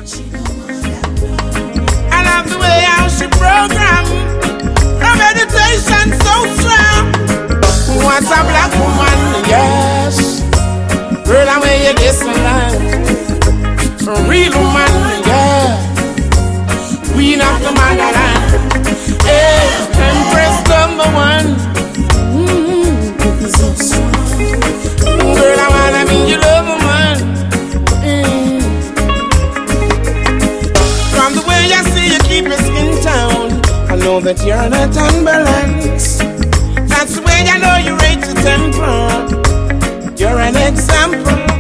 I love the way how she program. Her meditation so strong. What's a black woman? Yes. Girl, I'm where you get some life. A real woman, yeah. Queen of the motherland. Hey, Empress number one. Girl, I wanna be your lover, man. From the way I see you keep your skin down, I know that you're not unbalanced. That's the way I know you rate your temper. You're an example.